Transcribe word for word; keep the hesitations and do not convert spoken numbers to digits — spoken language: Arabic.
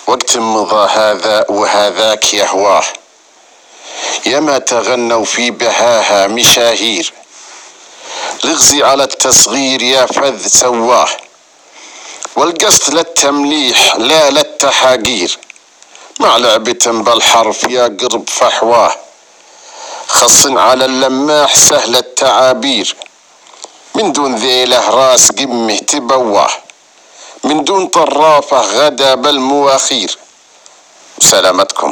وقت مضى هذا وهذاك يهواه، ياما تغنوا في بهاها مشاهير، لغزي على التصغير يا فذ سواه، والقصد للتمليح لا للتحاقير، مع لعبة بالحرف يا قرب فحواه، خص على اللماح سهل التعابير، من دون ذيله راس قمه تبواه، من دون طرافة غدا بالمواخير. سلامتكم.